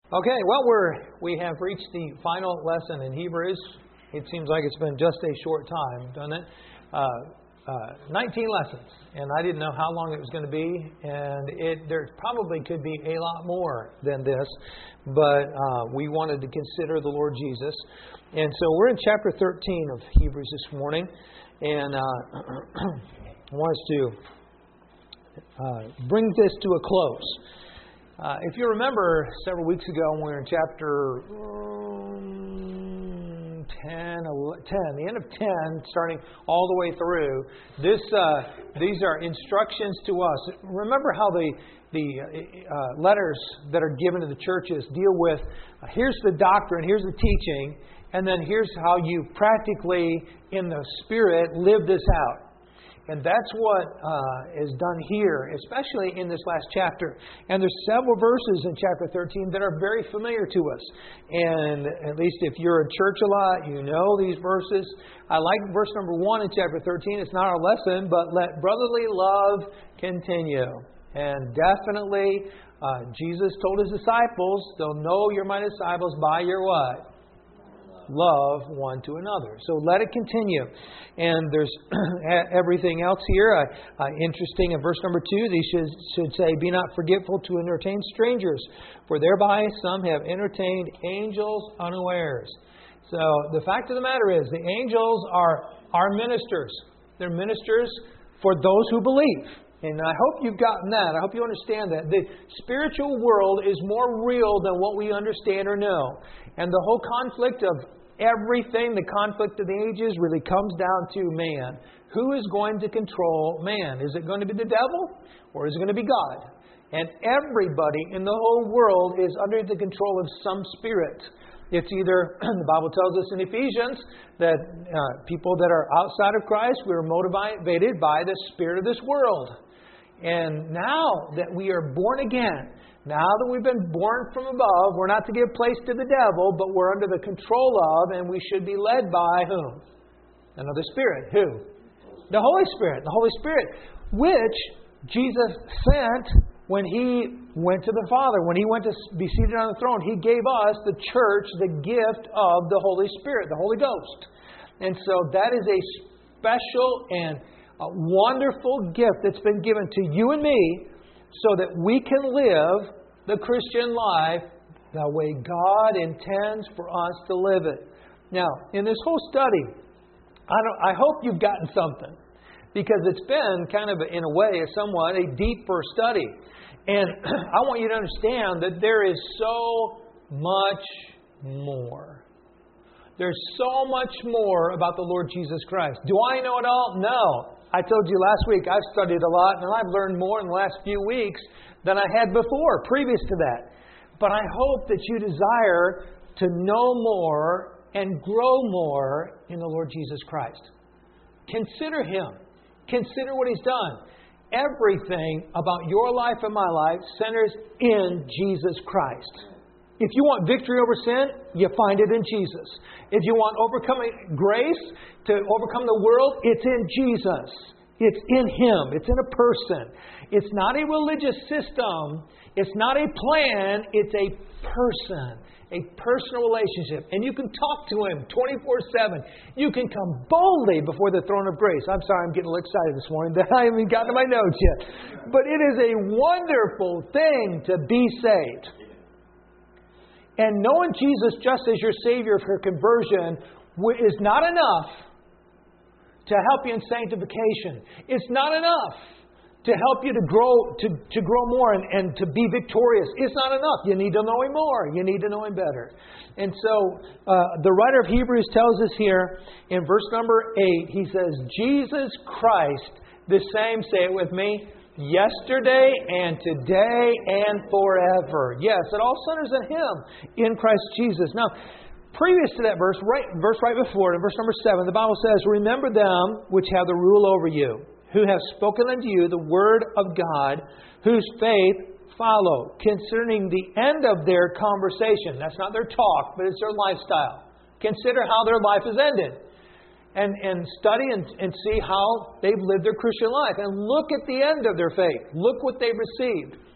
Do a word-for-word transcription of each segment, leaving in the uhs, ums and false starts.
Okay, well, we're, we have reached the final lesson in Hebrews. It seems like it's been just a short time, doesn't it? Uh, uh, nineteen lessons, and I didn't know how long it was going to be, and it there probably could be a lot more than this, but uh, we wanted to consider the Lord Jesus. And so we're in chapter thirteen of Hebrews this morning, and uh, I want us to uh, bring this to a close. Uh, if you remember, several weeks ago, when we were in chapter um, ten, ten, the end of ten, starting all the way through, this uh, these are instructions to us. Remember how the the uh, letters that are given to the churches deal with, uh, here's the doctrine, here's the teaching, and then here's how you practically, in the Spirit, live this out. And that's what uh, is done here, especially in this last chapter. And there's several verses in chapter thirteen that are very familiar to us. And at least if you're in church a lot, you know these verses. I like verse number one in chapter thirteen. It's not our lesson, but let brotherly love continue. And definitely, uh, Jesus told His disciples, they'll know you're my disciples by your what? Love one to another. So let it continue. And there's everything else here. Uh, uh, interesting in verse number two, they should, should say, be not forgetful to entertain strangers, for thereby some have entertained angels unawares. So the fact of the matter is, the angels are our ministers. They're ministers for those who believe. And I hope you've gotten that. I hope you understand that. The spiritual world is more real than what we understand or know. And the whole conflict of everything, the conflict of the ages, really comes down to man. Who is going to control man? Is it going to be the devil or is it going to be God? And everybody in the whole world is under the control of some spirit. It's either, the Bible tells us in Ephesians, that uh, people that are outside of Christ, we are motivated by the spirit of this world. And now that we are born again, now that we've been born from above, we're not to give place to the devil, but we're under the control of, and we should be led by whom? Another spirit. Who? The Holy Spirit. The Holy Spirit, which Jesus sent when He went to the Father. When He went to be seated on the throne, He gave us, the church, the gift of the Holy Spirit, the Holy Ghost. And so that is a special and a wonderful gift that's been given to you and me, so that we can live the Christian life the way God intends for us to live it. Now, in this whole study, I, don't, I hope you've gotten something, because it's been kind of, in a way, somewhat a deeper study. And I want you to understand that there is so much more. There's so much more about the Lord Jesus Christ. Do I know it all? No. I told you last week I've studied a lot, and I've learned more in the last few weeks than I had before, previous to that. But I hope that you desire to know more and grow more in the Lord Jesus Christ. Consider Him. Consider what He's done. Everything about your life and my life centers in Jesus Christ. If you want victory over sin, you find it in Jesus. If you want overcoming grace to overcome the world, it's in Jesus. It's in Him. It's in a person. It's not a religious system. It's not a plan. It's a person. A personal relationship. And you can talk to Him twenty-four seven. You can come boldly before the throne of grace. I'm sorry, I'm getting a little excited this morning that I haven't gotten to my notes yet. But it is a wonderful thing to be saved. And knowing Jesus just as your Savior for conversion is not enough to help you in sanctification. It's not enough to help you to grow to, to grow more and, and to be victorious. It's not enough. You need to know Him more. You need to know Him better. And so uh, the writer of Hebrews tells us here in verse number eight, he says, Jesus Christ, the same, say it with me, yesterday and today and forever. Yes, it all centers on Him in Christ Jesus. Now, previous to that verse, right, verse right before it, in verse number seven, the Bible says, remember them which have the rule over you, who have spoken unto you the word of God, whose faith follow, concerning the end of their conversation. That's not their talk, but it's their lifestyle. Consider how their life is ended. And, and study and, and see how they've lived their Christian life. And look at the end of their faith. Look what they've received.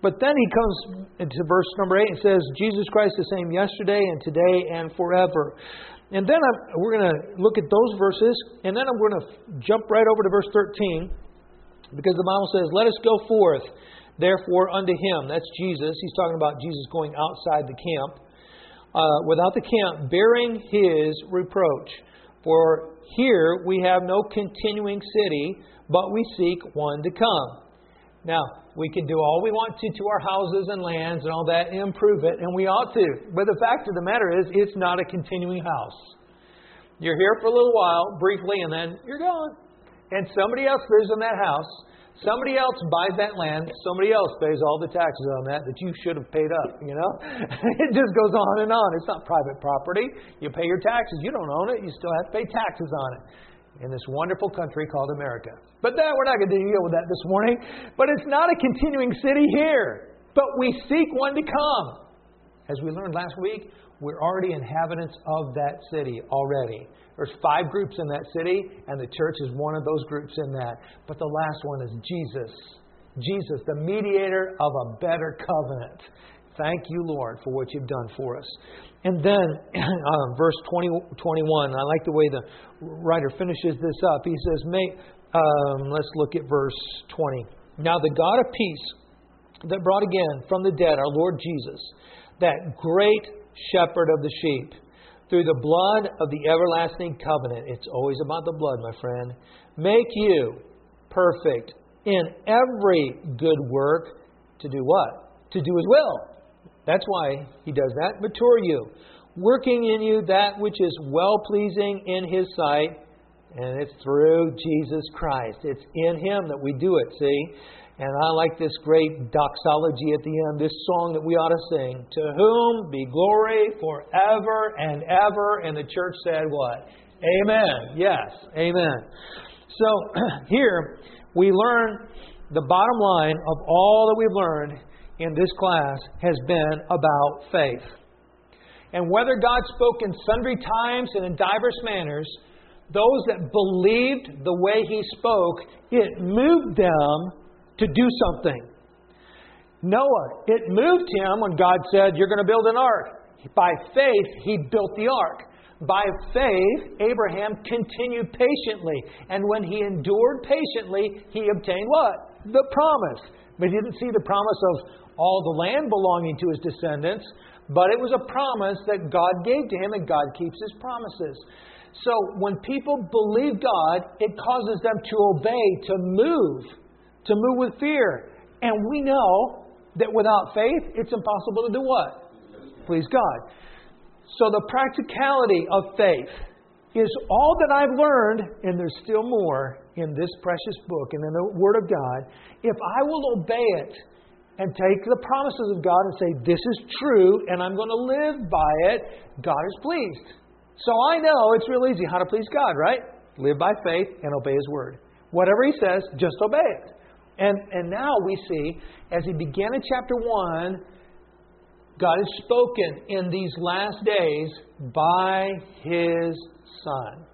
But then he comes into verse number eight and says, Jesus Christ the same yesterday and today and forever. And then I'm, we're going to look at those verses, and then I'm going to jump right over to verse thirteen, because the Bible says, let us go forth, therefore, unto Him. That's Jesus. He's talking about Jesus going outside the camp. Uh, without the camp, bearing His reproach. For here we have no continuing city, but we seek one to come. Now, we can do all we want to to our houses and lands and all that and improve it, and we ought to. But the fact of the matter is, it's not a continuing house. You're here for a little while, briefly, and then you're gone. And somebody else lives in that house. Somebody else buys that land. Somebody else pays all the taxes on that that you should have paid up, you know. It just goes on and on. It's not private property. You pay your taxes. You don't own it. You still have to pay taxes on it in this wonderful country called America. But that, we're not going to deal with that this morning. But it's not a continuing city here. But we seek one to come. As we learned last week, we're already inhabitants of that city already. There's five groups in that city, and the church is one of those groups in that. But the last one is Jesus. Jesus, the mediator of a better covenant. Thank you, Lord, for what you've done for us. And then, um, verse twenty, twenty-one, I like the way the writer finishes this up. He says, May, um, let's look at verse twenty. Now the God of peace that brought again from the dead our Lord Jesus, that great shepherd of the sheep, through the blood of the everlasting covenant. It's always about the blood, my friend. Make you perfect in every good work. To do what? To do His will. That's why He does that. Mature you, working in you that which is well-pleasing in His sight. And it's through Jesus Christ. It's in Him that we do it, see? And I like this great doxology at the end, this song that we ought to sing. To whom be glory forever and ever. And the church said what? Amen. Yes, amen. So here we learn the bottom line of all that we've learned in this class has been about faith. And whether God spoke in sundry times and in diverse manners, those that believed the way He spoke, it moved them to do something. Noah, it moved him when God said, you're going to build an ark. By faith, he built the ark. By faith, Abraham continued patiently. And when he endured patiently, he obtained what? The promise. But he didn't see the promise of all the land belonging to his descendants. But it was a promise that God gave to him, and God keeps His promises. So when people believe God, it causes them to obey, to move. To move with fear. And we know that without faith, it's impossible to do what? Please God. So the practicality of faith is all that I've learned, and there's still more in this precious book and in the Word of God. If I will obey it and take the promises of God and say, this is true, and I'm going to live by it, God is pleased. So I know it's real easy how to please God, right? Live by faith and obey His Word. Whatever He says, just obey it. And and now we see, as He began in chapter one, God has spoken in these last days by His Son.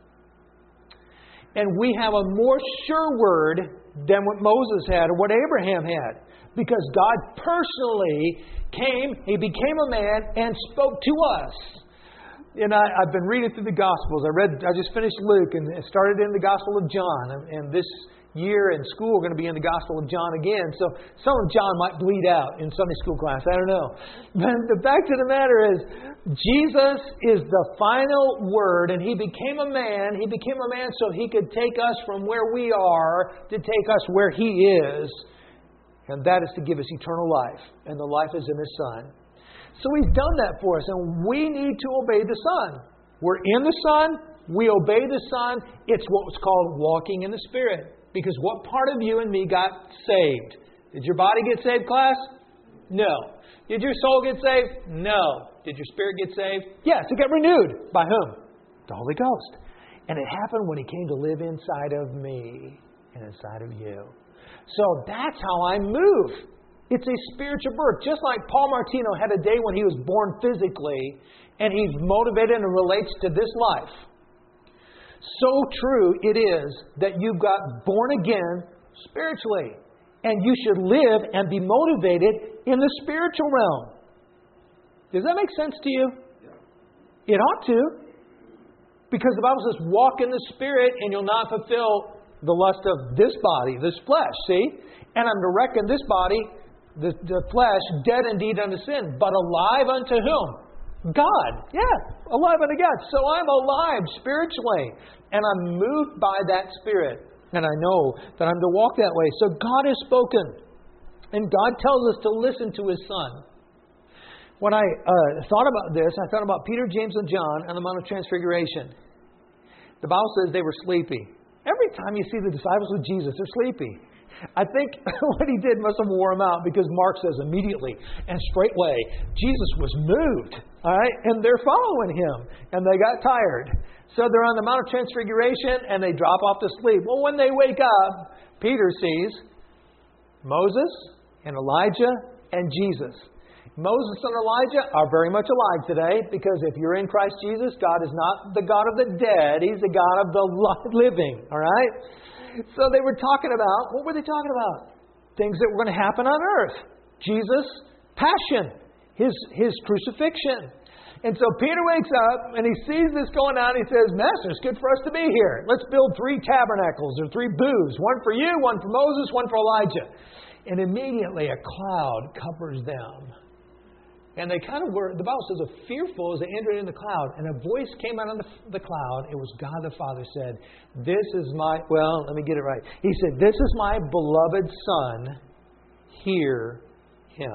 And we have a more sure word than what Moses had or what Abraham had. Because God personally came, He became a man and spoke to us. And I, I've been reading through the Gospels. I read, I just finished Luke and started in the Gospel of John. And, and this year in school, we're going to be in the Gospel of John again. So some of John might bleed out in Sunday school class. I don't know. But the fact of the matter is, Jesus is the final word, and He became a man. He became a man so He could take us from where we are to take us where He is. And that is to give us eternal life. And the life is in His Son. So He's done that for us, and we need to obey the Son. We're in the Son. We obey the Son. It's what's called walking in the Spirit. Because what part of you and me got saved? Did your body get saved, class? No. Did your soul get saved? No. Did your spirit get saved? Yes, it got renewed. By whom? The Holy Ghost. And it happened when He came to live inside of me and inside of you. So that's how I move. It's a spiritual birth. Just like Paul Martino had a day when he was born physically, and he's motivated and relates to this life. So true it is that you got born again spiritually. And you should live and be motivated in the spiritual realm. Does that make sense to you? It ought to. Because the Bible says, walk in the Spirit and you'll not fulfill the lust of this body, this flesh. See? And I'm to reckon this body, the, the flesh, dead indeed unto sin, but alive unto whom? God. Yeah, alive unto God. So I'm alive spiritually. And I'm moved by that Spirit. And I know that I'm to walk that way. So God has spoken. And God tells us to listen to His Son. When I uh, thought about this, I thought about Peter, James, and John on the Mount of Transfiguration. The Bible says they were sleepy. Every time you see the disciples with Jesus, they're sleepy. I think what He did must have wore them out, because Mark says immediately and straightway Jesus was moved. All right, and they're following Him, and they got tired. So they're on the Mount of Transfiguration, and they drop off to sleep. Well, when they wake up, Peter sees Moses and Elijah and Jesus. Moses and Elijah are very much alive today, because if you're in Christ Jesus, God is not the God of the dead. He's the God of the living. All right? So they were talking about, what were they talking about? Things that were going to happen on earth. Jesus' passion, His, his crucifixion. And so Peter wakes up and he sees this going on. He says, Master, it's good for us to be here. Let's build three tabernacles or three booths. One for you, one for Moses, one for Elijah. And immediately a cloud covers them. And they kind of were, the Bible says, fearful as they entered in the cloud. And a voice came out of the, the cloud. It was God the Father said, this is my, well, let me get it right. He said, this is my beloved Son. Hear Him.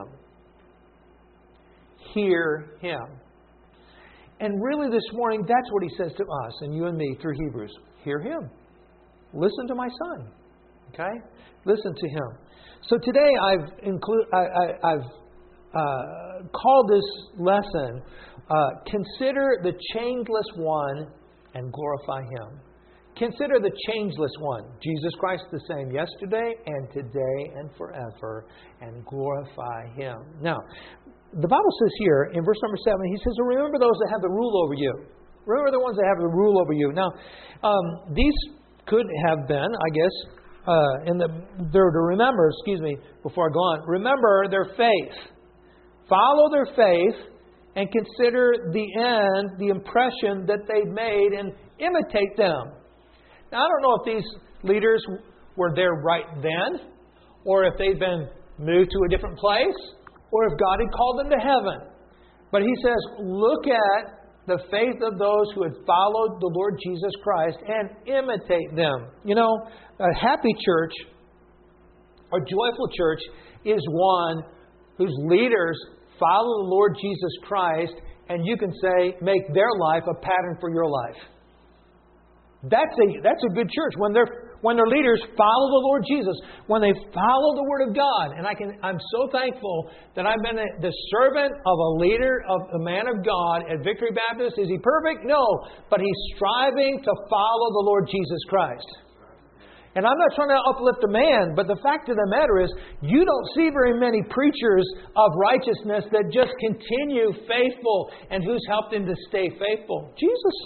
Hear Him. And really this morning, that's what He says to us and you and me through Hebrews. Hear Him. Listen to my Son. Okay? Listen to Him. So today I've include, I, I, I've Uh, called this lesson, uh, Consider the Changeless One and Glorify Him. Consider the Changeless One. Jesus Christ the same yesterday and today and forever, and glorify Him. Now, the Bible says here in verse number seven, He says, remember those that have the rule over you. Remember the ones that have the rule over you. Now, um, these could have been, I guess, uh, in the, they're to remember, excuse me, before I go on, remember their faith. Follow their faith and consider the end, the impression that they've made, and imitate them. Now, I don't know if these leaders were there right then, or if they'd been moved to a different place, or if God had called them to heaven. But He says, look at the faith of those who had followed the Lord Jesus Christ and imitate them. You know, a happy church, a joyful church, is one whose leaders follow the Lord Jesus Christ, and you can say, make their life a pattern for your life. That's a that's a good church. When their when their leaders follow the Lord Jesus, when they follow the Word of God. And I can I'm so thankful that I've been a, the servant of a leader, of a man of God at Victory Baptist. Is he perfect? No. But he's striving to follow the Lord Jesus Christ. And I'm not trying to uplift a man, but the fact of the matter is, you don't see very many preachers of righteousness that just continue faithful. And who's helped him to stay faithful? Jesus.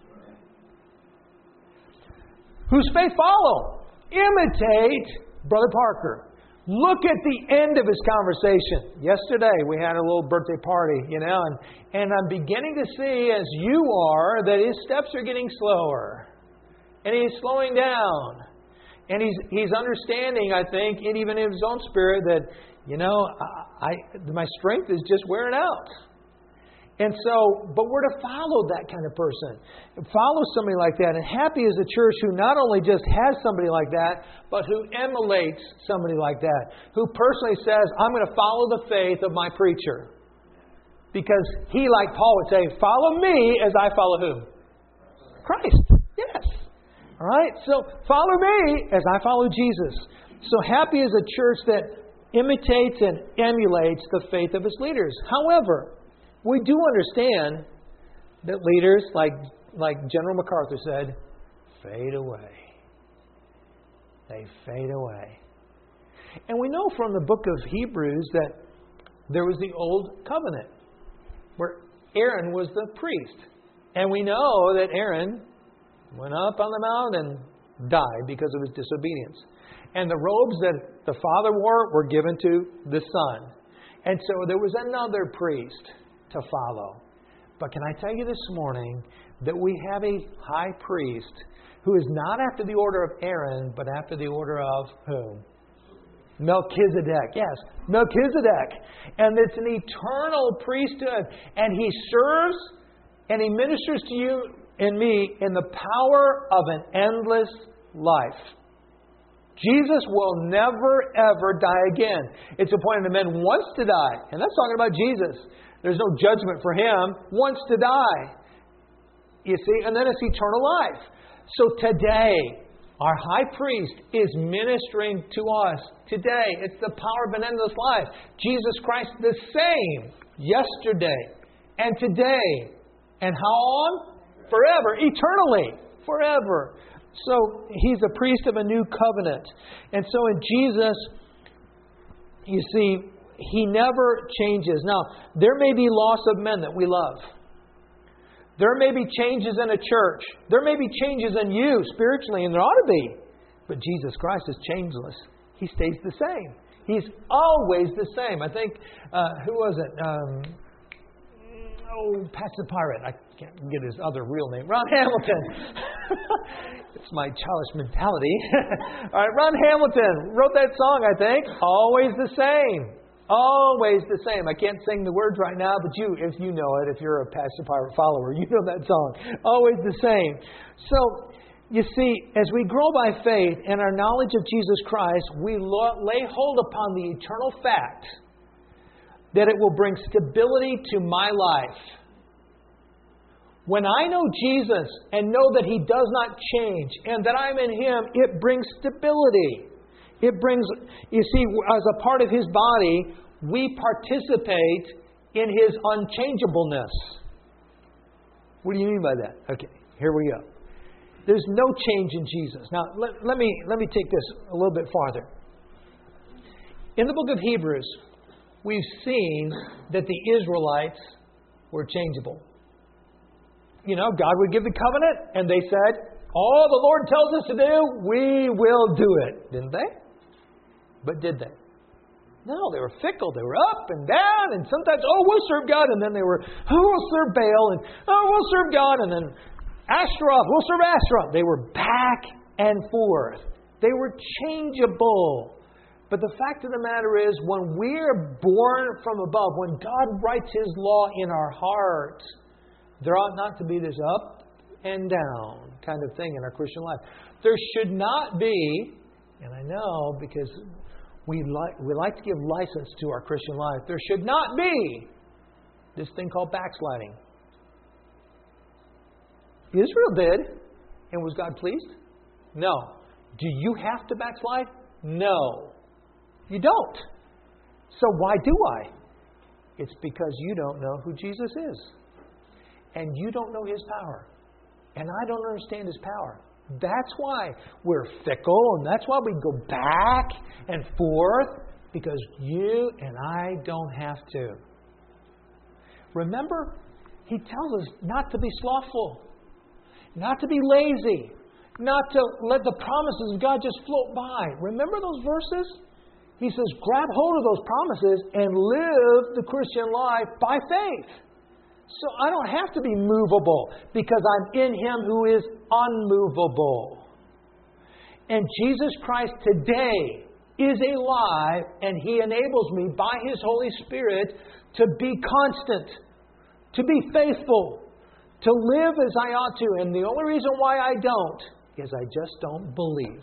Whose faith follow? Imitate Brother Parker. Look at the end of his conversation. Yesterday we had a little birthday party, you know, and, and I'm beginning to see, as you are, that his steps are getting slower. And he's slowing down. And he's he's understanding, I think, and even in his own spirit, that, you know, I, I my strength is just wearing out. And so, but we're to follow that kind of person. Follow somebody like that. And happy is a church who not only just has somebody like that, but who emulates somebody like that. Who personally says, I'm going to follow the faith of my preacher. Because he, like Paul would say, follow me as I follow who? Christ. Yes. All right, so follow me as I follow Jesus. So happy is a church that imitates and emulates the faith of its leaders. However, we do understand that leaders, like, like General MacArthur said, fade away. They fade away. And we know from the book of Hebrews that there was the old covenant where Aaron was the priest. And we know that Aaron went up on the mount and died because of his disobedience. And the robes that the father wore were given to the son. And so there was another priest to follow. But can I tell you this morning that we have a high priest who is not after the order of Aaron, but after the order of whom? Melchizedek. Yes, Melchizedek. And it's an eternal priesthood. And he serves and he ministers to you and me in the power of an endless life. Jesus will never, ever die again. It's appointed to men once to die. And that's talking about Jesus. There's no judgment for him. Once to die. You see? And then it's eternal life. So today, our high priest is ministering to us. Today, it's the power of an endless life. Jesus Christ the same yesterday and today. And how long? Forever. Eternally. Forever. So he's a priest of a new covenant. And so in Jesus, you see, he never changes. Now, there may be loss of men that we love. There may be changes in a church. There may be changes in you spiritually, and there ought to be. But Jesus Christ is changeless. He stays the same. He's always the same. I think, uh, who was it? Um, oh, Patsy Pirate. I can't get his other real name. Ron Hamilton. It's my childish mentality. All right, Ron Hamilton wrote that song, I think. Always the same. Always the same. I can't sing the words right now, but you, if you know it, if you're a Pastor Pirate follower, you know that song. Always the same. So, you see, as we grow by faith and our knowledge of Jesus Christ, we lay hold upon the eternal fact that it will bring stability to my life. When I know Jesus and know that He does not change and that I'm in Him, it brings stability. It brings, you see, as a part of His body, we participate in His unchangeableness. What do you mean by that? Okay, here we go. There's no change in Jesus. Now, let, let me let me take this a little bit farther. In the book of Hebrews, we've seen that the Israelites were changeable. You know, God would give the covenant, and they said, all the Lord tells us to do, we will do it. Didn't they? But did they? No, they were fickle. They were up and down, and sometimes, oh, we'll serve God, and then they were, oh, we'll serve Baal, and oh, we'll serve God, and then Ashtaroth, we'll serve Ashtaroth. They were back and forth. They were changeable. But the fact of the matter is, when we're born from above, when God writes His law in our hearts, there ought not to be this up and down kind of thing in our Christian life. There should not be, and I know because we like we like to give license to our Christian life, there should not be this thing called backsliding. Israel did, and was God pleased? No. Do you have to backslide? No. You don't. So why do I? It's because you don't know who Jesus is. And you don't know His power. And I don't understand His power. That's why we're fickle, and that's why we go back and forth, because you and I don't have to. Remember, He tells us not to be slothful, not to be lazy, not to let the promises of God just float by. Remember those verses? He says, grab hold of those promises and live the Christian life by faith. So I don't have to be movable because I'm in Him who is unmovable. And Jesus Christ today is alive, and He enables me by His Holy Spirit to be constant, to be faithful, to live as I ought to. And the only reason why I don't is I just don't believe.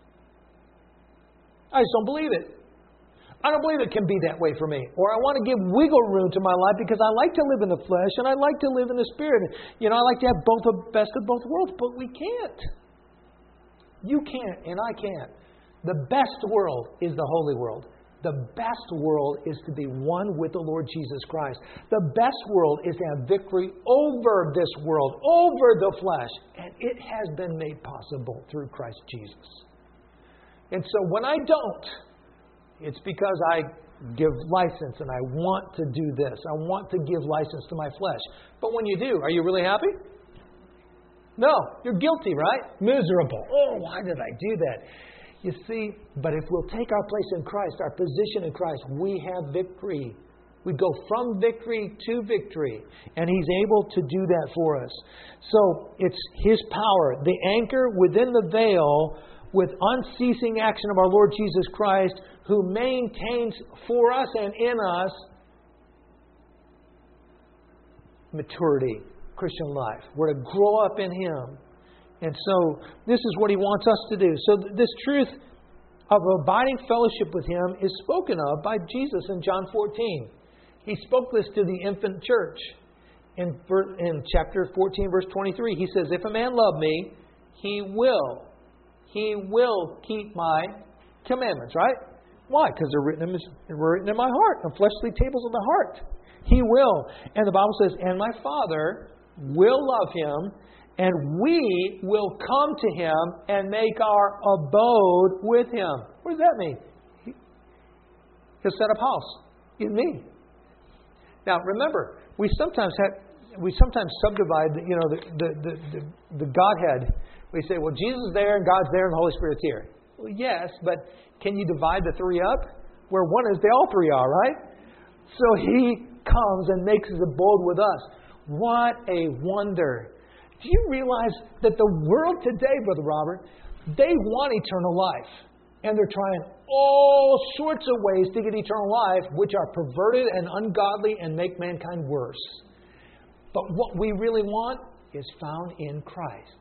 I just don't believe it. I don't believe it can be that way for me. Or I want to give wiggle room to my life because I like to live in the flesh and I like to live in the Spirit. You know, I like to have both the best of both worlds, but we can't. You can't and I can't. The best world is the holy world. The best world is to be one with the Lord Jesus Christ. The best world is to have victory over this world, over the flesh. And it has been made possible through Christ Jesus. And so when I don't, it's because I give license and I want to do this. I want to give license to my flesh. But when you do, are you really happy? No, you're guilty, right? Miserable. Oh, why did I do that? You see, but if we'll take our place in Christ, our position in Christ, we have victory. We go from victory to victory. And He's able to do that for us. So it's His power, the anchor within the veil with unceasing action of our Lord Jesus Christ, who maintains for us and in us maturity, Christian life. We're to grow up in Him. And so this is what He wants us to do. So this truth of abiding fellowship with Him is spoken of by Jesus in John fourteen. He spoke this to the infant church. In, in chapter fourteen, verse twenty-three, He says, if a man love me, he will. He will keep my commandments, right? Why? Because they're written, in, they're written in my heart, on fleshly tables of the heart. He will. And the Bible says, and my Father will love him, and we will come to him and make our abode with him. What does that mean? He'll set up house in me. Now, remember, we sometimes have we sometimes subdivide, you know, the the, the, the the Godhead. We say, well, Jesus is there and God's there and the Holy Spirit's here. Well, yes, but can you divide the three up? Where one is, they all three are, right? So He comes and makes His abode with us. What a wonder. Do you realize that the world today, Brother Robert, they want eternal life. And they're trying all sorts of ways to get eternal life, which are perverted and ungodly and make mankind worse. But what we really want is found in Christ.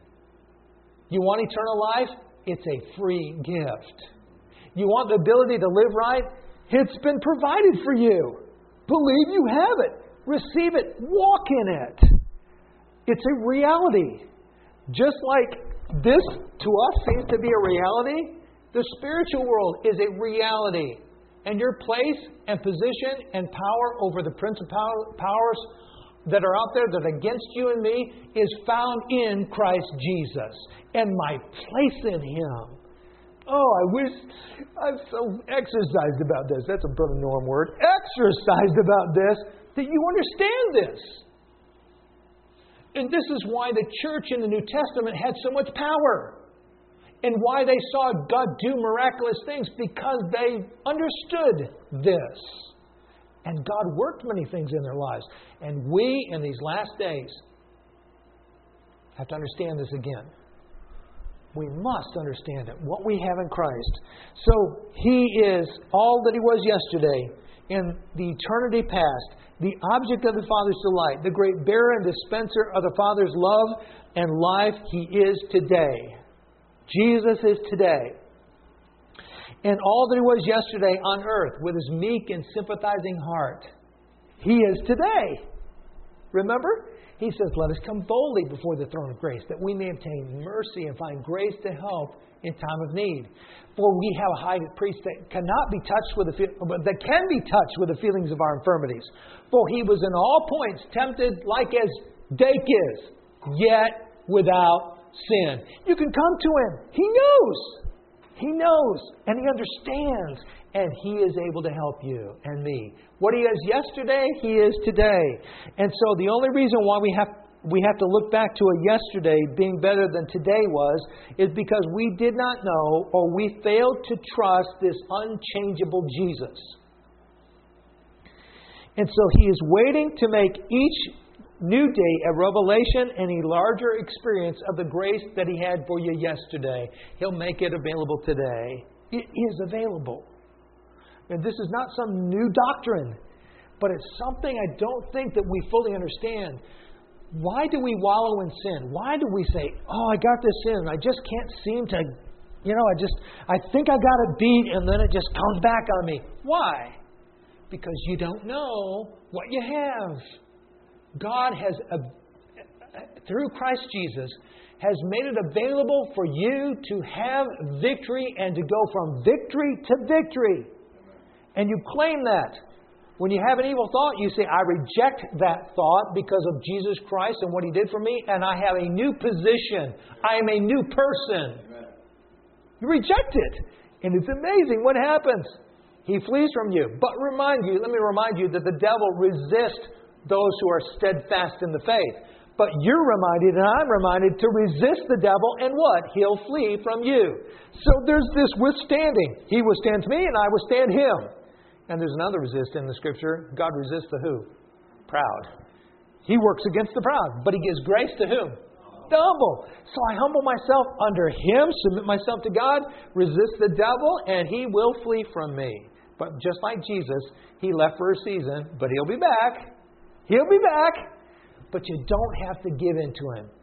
You want eternal life? It's a free gift. You want the ability to live right? It's been provided for you. Believe you have it. Receive it. Walk in it. It's a reality. Just like this to us seems to be a reality, the spiritual world is a reality. And your place and position and power over the principal powers that are out there that are against you and me is found in Christ Jesus. And my place in Him. Oh, I wish I'm so exercised about this. That's a Brother Norm word. Exercised about this, that you understand this. And this is why the church in the New Testament had so much power. And why they saw God do miraculous things, because they understood this. And God worked many things in their lives. And we, in these last days, have to understand this again. We must understand it, what we have in Christ. So He is all that He was yesterday in the eternity past, the object of the Father's delight, the great bearer and dispenser of the Father's love and life. He is today. Jesus is today. And all that He was yesterday on earth with His meek and sympathizing heart, He is today. Remember? He says, let us come boldly before the throne of grace, that we may obtain mercy and find grace to help in time of need. For we have a high priest that cannot be touched with the that can be touched with the feelings of our infirmities. For He was in all points tempted like as Dake is, yet without sin. You can come to Him. He knows. He knows. And He understands. And He is able to help you and me. What He is yesterday, He is today. And so the only reason why we have we have to look back to a yesterday being better than today was, is because we did not know, or we failed to trust this unchangeable Jesus. And so He is waiting to make each new day a revelation and a larger experience of the grace that He had for you yesterday. He'll make it available today. It is available. And this is not some new doctrine, but it's something I don't think that we fully understand. Why do we wallow in sin? Why do we say, oh, I got this sin, I just can't seem to, you know, I just, I think I got it beat, and then it just comes back on me. Why? Because you don't know what you have. God has, uh, through Christ Jesus, has made it available for you to have victory and to go from victory to victory. And you claim that. When you have an evil thought, you say, I reject that thought because of Jesus Christ and what He did for me, and I have a new position. I am a new person. Amen. You reject it. And it's amazing what happens. He flees from you. But remind you, let me remind you that the devil resists those who are steadfast in the faith. But you're reminded, and I'm reminded, to resist the devil, and what? He'll flee from you. So there's this withstanding. He withstands me, and I withstand him. And there's another resist in the Scripture. God resists the who? Proud. He works against the proud. But He gives grace to whom? The humble. So I humble myself under Him, submit myself to God, resist the devil, and he will flee from me. But just like Jesus, He left for a season, but He'll be back. He'll be back. But you don't have to give in to Him.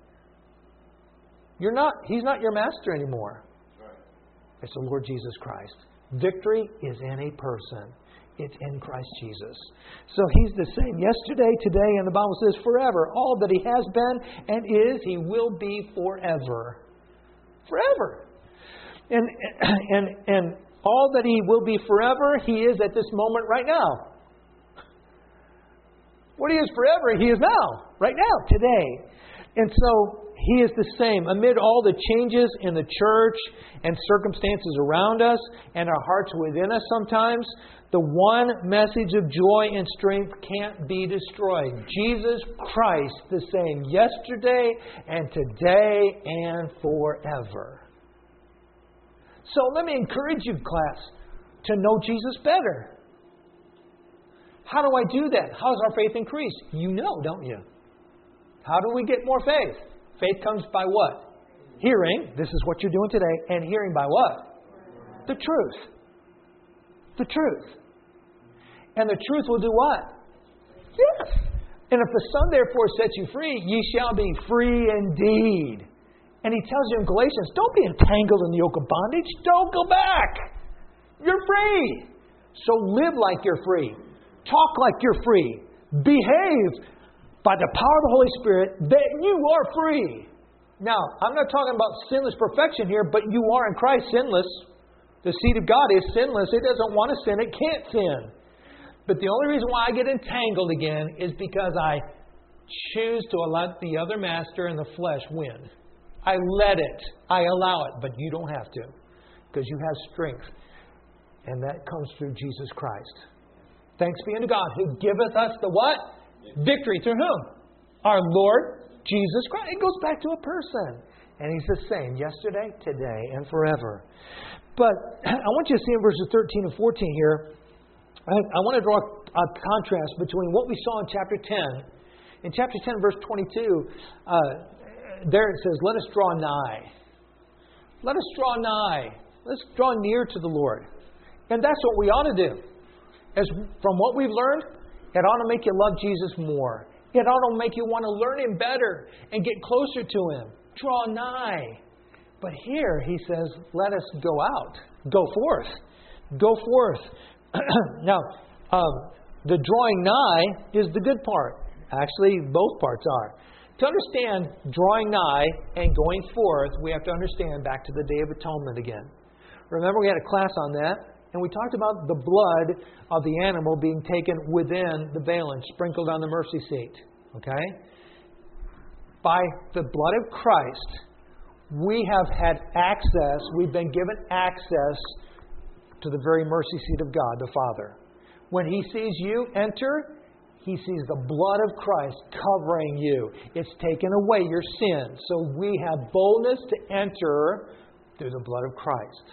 You're not, He's not your master anymore. It's the Lord Jesus Christ. Victory is in a person. It's in Christ Jesus. So He's the same yesterday, today, and the Bible says forever. All that He has been and is, He will be forever. Forever. And, and, and all that He will be forever, He is at this moment right now. What He is forever, He is now. Right now, today. And so He is the same. Amid all the changes in the church and circumstances around us and our hearts within us sometimes, the one message of joy and strength can't be destroyed. Jesus Christ the same yesterday and today and forever. So let me encourage you, class, to know Jesus better. How do I do that? How does our faith increase? You know, don't you? How do we get more faith? Faith comes by what? Hearing. This is what you're doing today. And hearing by what? The truth. The truth. And the truth will do what? Yes. And if the Son therefore sets you free, ye shall be free indeed. And He tells you in Galatians, don't be entangled in the yoke of bondage. Don't go back. You're free. So live like you're free. Talk like you're free. Behave by the power of the Holy Spirit that you are free. Now, I'm not talking about sinless perfection here, but you are in Christ sinless. The seed of God is sinless. It doesn't want to sin. It can't sin. But the only reason why I get entangled again is because I choose to allow the other master and the flesh win. I let it. I allow it. But you don't have to. Because you have strength. And that comes through Jesus Christ. Thanks be unto God who giveth us the what? Victory. Through whom? Our Lord Jesus Christ. It goes back to a person. And He's the same yesterday, today, and forever. But I want you to see in verses thirteen and fourteen here, I, I want to draw a contrast between what we saw in chapter ten. In chapter ten, verse twenty-two, uh, there it says, let us draw nigh. Let us draw nigh. Let's draw near to the Lord. And that's what we ought to do. As from what we've learned, it ought to make you love Jesus more. It ought to make you want to learn Him better and get closer to Him. Draw nigh. But here He says, let us go out. Go forth. Go forth. Now, um, the drawing nigh is the good part. Actually, both parts are. To understand drawing nigh and going forth, we have to understand back to the Day of Atonement again. Remember, we had a class on that. And we talked about the blood of the animal being taken within the veil and sprinkled on the mercy seat. Okay? By the blood of Christ, we have had access, we've been given access to the very mercy seat of God, the Father. When He sees you enter, He sees the blood of Christ covering you. It's taken away your sin. So we have boldness to enter through the blood of Christ.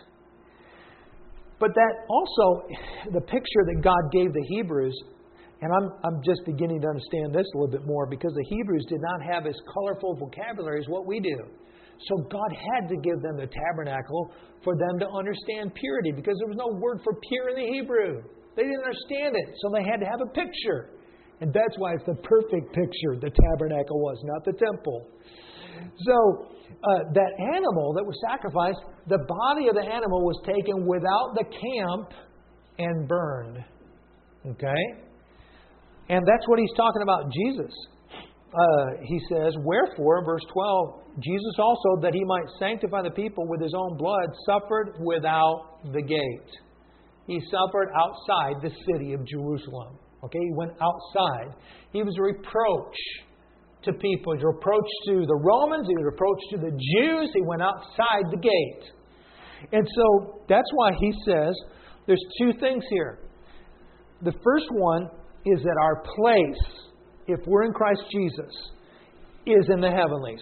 But that also, the picture that God gave the Hebrews, and I'm, I'm just beginning to understand this a little bit more, because the Hebrews did not have as colorful vocabulary as what we do. So God had to give them the tabernacle for them to understand purity, because there was no word for pure in the Hebrew. They didn't understand it, so they had to have a picture. And that's why it's the perfect picture the tabernacle was, not the temple. So uh, that animal that was sacrificed, the body of the animal was taken without the camp and burned. Okay? And that's what He's talking about Jesus. Uh, he says, wherefore, verse twelve, Jesus also, that He might sanctify the people with His own blood, suffered without the gate. He suffered outside the city of Jerusalem. Okay? He went outside. He was a reproach to people. He was a reproach to the Romans. He was a reproach to the Jews. He went outside the gate. And so that's why He says there's two things here. The first one is that our place, if we're in Christ Jesus, is in the heavenlies.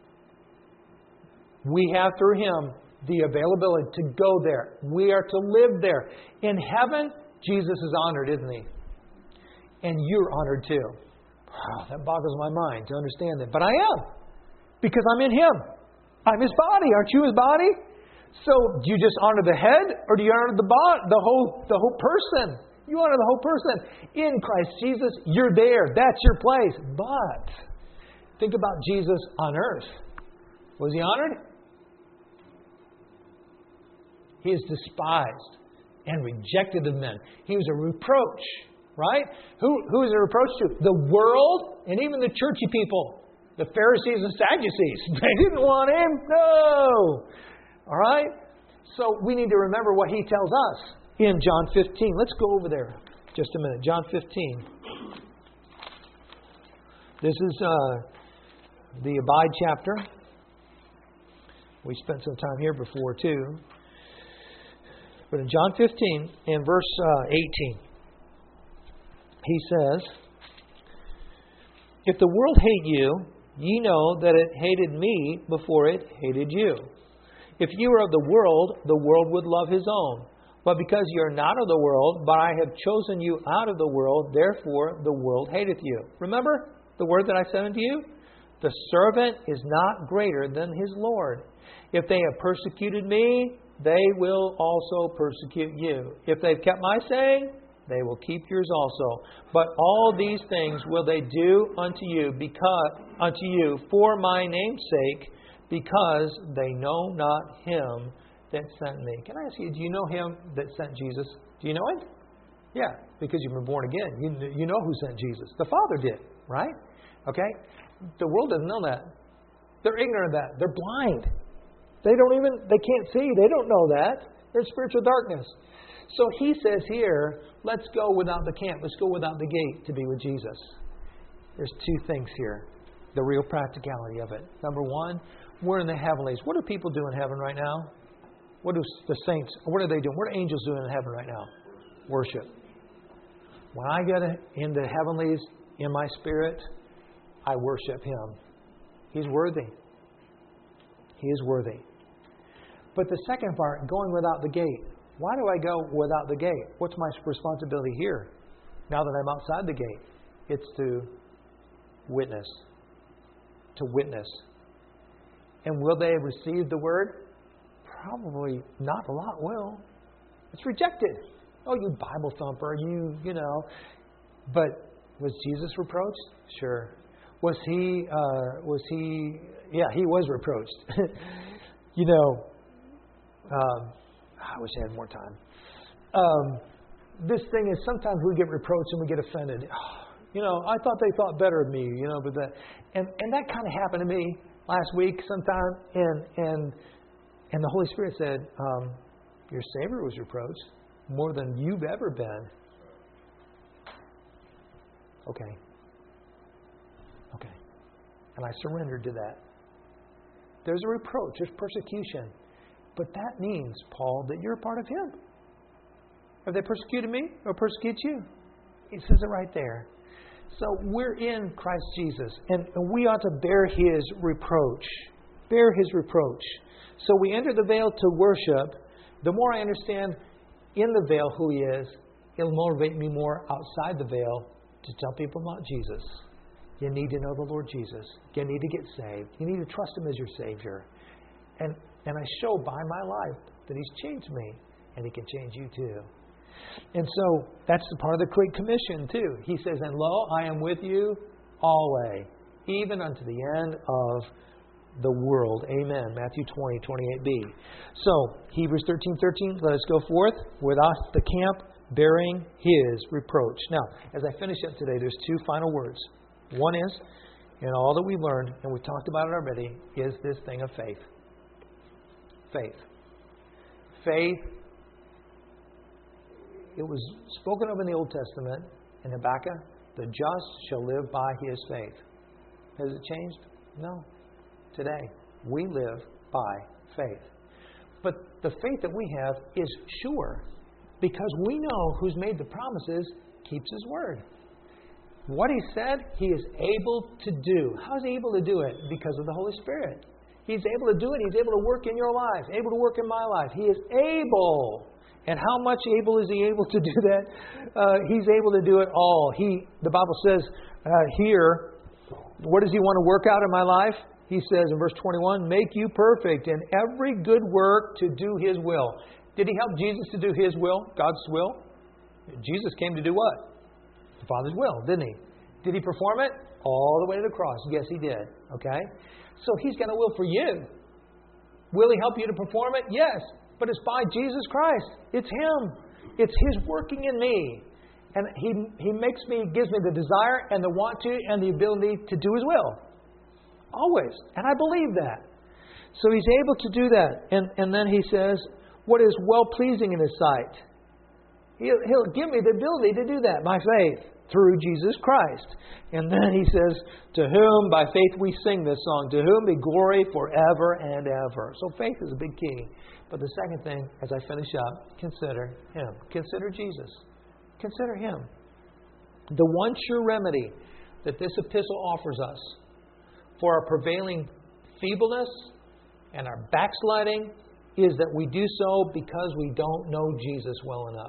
We have through Him the availability to go there. We are to live there. In heaven, Jesus is honored, isn't He? And you're honored too. Wow, that boggles my mind to understand that. But I am. Because I'm in Him. I'm His body. Aren't you His body? So do you just honor the head, or do you honor the bo- the whole the whole person? You honor the whole person. In Christ Jesus, you're there. That's your place. But think about Jesus on earth. Was He honored? He is despised and rejected of men. He was a reproach, right? Who who is a reproach to? The world and even the churchy people. The Pharisees and Sadducees. They didn't want Him. No. All right? So we need to remember what He tells us in John fifteen. Let's go over there just a minute. John fifteen. This is uh, the Abide chapter. We spent some time here before too. But in John fifteen, in verse uh, eighteen, He says, "If the world hate you, ye know that it hated me before it hated you. If you were of the world, the world would love his own. But because you are not of the world, but I have chosen you out of the world, therefore the world hateth you." Remember the word that I said unto you? The servant is not greater than his Lord. If they have persecuted me, they will also persecute you. If they've kept my saying, they will keep yours also. But all these things will they do unto you, because unto you for my name's sake, because they know not Him that sent me. Can I ask you, do you know Him that sent Jesus? Do you know Him? Yeah, because you've been born again. You, you know who sent Jesus. The Father did, right? Okay? The world doesn't know that. They're ignorant of that. They're blind. They don't even, they can't see. They don't know that. They're in spiritual darkness. So He says here, let's go without the camp. Let's go without the gate to be with Jesus. There's two things here. The real practicality of it. Number one, we're in the heavenlies. What do people do in heaven right now? What do the saints, what are they doing? What are angels doing in heaven right now? Worship. When I get in the heavenlies in my spirit, I worship Him. He's worthy. He is worthy. But the second part, going without the gate. Why do I go without the gate? What's my responsibility here? Now that I'm outside the gate, it's to witness. To witness. And will they receive the word? Probably not a lot will. It's rejected. Oh, you Bible thumper, you, you know. But was Jesus reproached? Sure. Was he, uh, was he, yeah, He was reproached. you know, um, I wish I had more time. Um, this thing is sometimes we get reproached and we get offended. Oh, you know, I thought they thought better of me, you know, but that, and, and that kind of happened to me last week sometime, and and and the Holy Spirit said, um, your Savior was reproached more than you've ever been. Okay. Okay. And I surrendered to that. There's a reproach, there's persecution. But that means, Paul, that you're a part of Him. Have they persecuted me or persecute you? It says it right there. So we're in Christ Jesus, and we ought to bear His reproach. Bear His reproach. So we enter the veil to worship. The more I understand in the veil who He is, it'll motivate me more outside the veil to tell people about Jesus. You need to know the Lord Jesus. You need to get saved. You need to trust Him as your Savior. And and I show by my life that He's changed me, and He can change you too. And so that's the part of the Great Commission too. He says, "And lo, I am with you always, even unto the end of the world." Amen. Matthew twenty, twenty-eight b. So Hebrews thirteen, thirteen. Let us go forth without the camp, bearing His reproach. Now, as I finish up today, there's two final words. One is, in all that we've learned, and we've talked about it already, is this thing of faith. Faith. Faith. It was spoken of in the Old Testament in Habakkuk, the just shall live by his faith. Has it changed? No. Today, we live by faith. But the faith that we have is sure, because we know who's made the promises keeps His word. What He said, He is able to do. How is He able to do it? Because of the Holy Spirit. He's able to do it. He's able to work in your life, able to work in my life. He is able. And how much able is He able to do that? Uh, he's able to do it all. He, the Bible says uh, here, what does He want to work out in my life? He says in verse twenty-one, make you perfect in every good work to do His will. Did He help Jesus to do His will, God's will? Jesus came to do what? The Father's will, didn't He? Did He perform it? All the way to the cross. Yes, He did. Okay? So He's got a will for you. Will He help you to perform it? Yes. But it's by Jesus Christ. It's Him. It's His working in me. And He He makes me, gives me the desire and the want to and the ability to do His will. Always. And I believe that. So He's able to do that. And, and then He says, what is well-pleasing in His sight? He'll, he'll give me the ability to do that by faith through Jesus Christ. And then He says, to whom by faith we sing this song, to whom be glory forever and ever. So faith is a big key. But the second thing, as I finish up, consider Him. Consider Jesus. Consider Him. The one sure remedy that this epistle offers us for our prevailing feebleness and our backsliding is that we do so because we don't know Jesus well enough.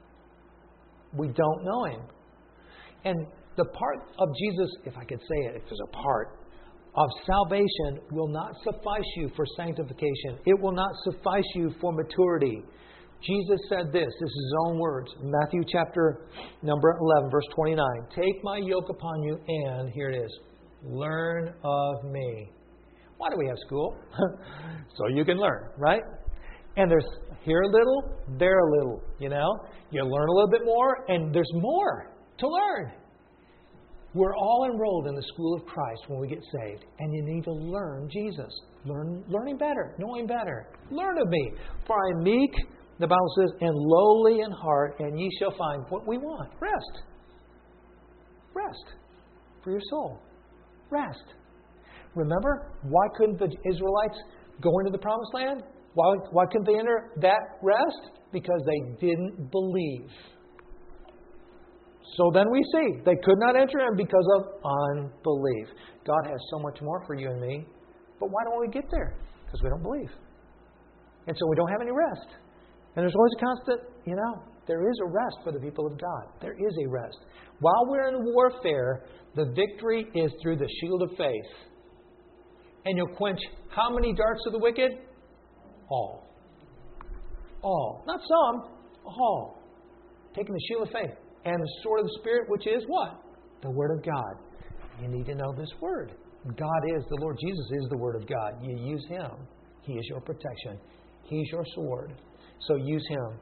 We don't know Him. And the part of Jesus, if I could say it, if there's a part, of salvation will not suffice you for sanctification. It will not suffice you for maturity. Jesus said this, this is His own words, Matthew chapter number eleven, verse twenty-nine. Take my yoke upon you and, here it is, learn of me. Why do we have school? So you can learn, right? And there's here a little, there a little, you know. You learn a little bit more, and there's more to learn. We're all enrolled in the school of Christ when we get saved. And you need to learn Jesus. Learn, learning better, knowing better. Learn of me. For I am meek, the Bible says, and lowly in heart, and ye shall find what we want. Rest. Rest for your soul. Rest. Remember, why couldn't the Israelites go into the promised land? Why, why couldn't they enter that rest? Because they didn't believe. So then we see they could not enter in because of unbelief. God has so much more for you and me. But why don't we get there? Because we don't believe. And so we don't have any rest. And there's always a constant, you know, there is a rest for the people of God. There is a rest. While we're in warfare, the victory is through the shield of faith. And you'll quench how many darts of the wicked? All. All. Not some. All. Taking the shield of faith. And the sword of the Spirit, which is what? The Word of God. You need to know this Word. God is, the Lord Jesus is the Word of God. You use Him. He is your protection. He's your sword. So use Him.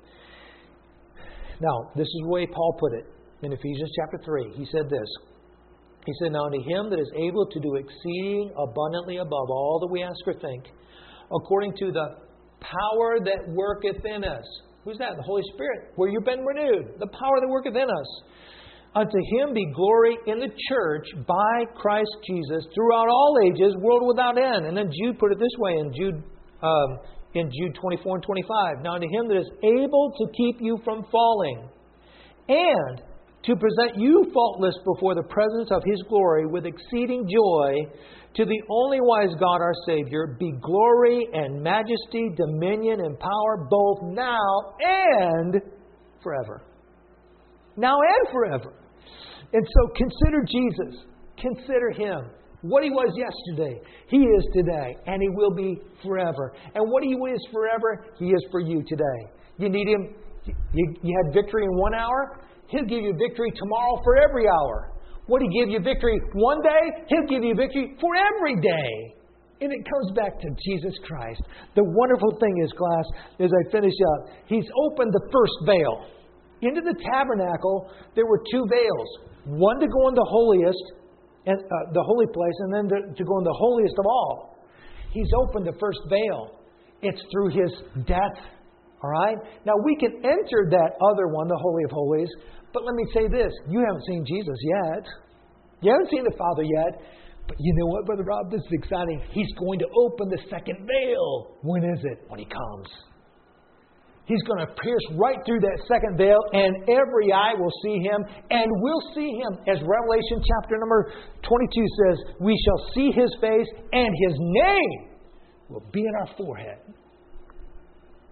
Now, this is the way Paul put it in Ephesians chapter three. He said this. He said, now unto Him that is able to do exceeding abundantly above all that we ask or think, according to the power that worketh in us. Who's that? The Holy Spirit, where you've been renewed. The power that worketh in us. Unto Him be glory in the church by Christ Jesus throughout all ages, world without end. And then Jude put it this way in Jude um, in Jude twenty-four and twenty-five. Now unto Him that is able to keep you from falling and to present you faultless before the presence of His glory with exceeding joy, to the only wise God our Savior, be glory and majesty, dominion and power, both now and forever. Now and forever. And so consider Jesus. Consider Him. What He was yesterday, He is today, and He will be forever. And what He is forever, He is for you today. You need Him. You, you had victory in one hour. He'll give you victory tomorrow for every hour. Would He give you victory one day? He'll give you victory for every day. And it comes back to Jesus Christ. The wonderful thing is, class, as I finish up, He's opened the first veil. Into the tabernacle, there were two veils. One to go in the holiest, and uh, the holy place, and then to, to go in the holiest of all. He's opened the first veil. It's through His death. All right? Now, we can enter that other one, the Holy of Holies. But let me say this. You haven't seen Jesus yet. You haven't seen the Father yet. But you know what, Brother Rob? This is exciting. He's going to open the second veil. When is it? When He comes. He's going to pierce right through that second veil, and every eye will see Him, and we'll see Him. As Revelation chapter number twenty-two says, we shall see His face, and His name will be in our forehead.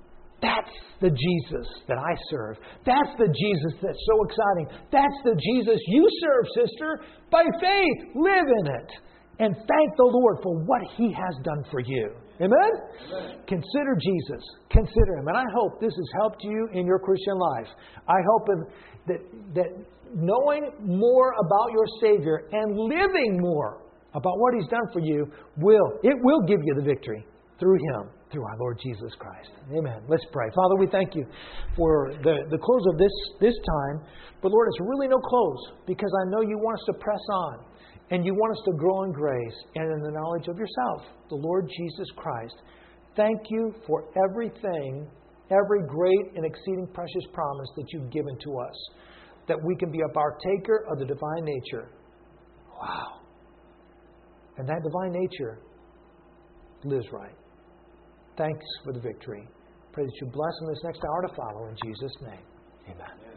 That's the Jesus that I serve. That's the Jesus that's so exciting. That's the Jesus you serve, sister. By faith, live in it. And thank the Lord for what He has done for you. Amen? Amen? Consider Jesus. Consider Him. And I hope this has helped you in your Christian life. I hope that, that knowing more about your Savior and living more about what He's done for you, will it will give you the victory through Him, through our Lord Jesus Christ. Amen. Let's pray. Father, we thank You for the, the close of this, this time. But Lord, it's really no close, because I know You want us to press on. And You want us to grow in grace and in the knowledge of Yourself, the Lord Jesus Christ. Thank You for everything, every great and exceeding precious promise that You've given to us, that we can be a partaker of the divine nature. Wow. And that divine nature lives right. Thanks for the victory. Pray that You bless in this next hour to follow. In Jesus' name, amen.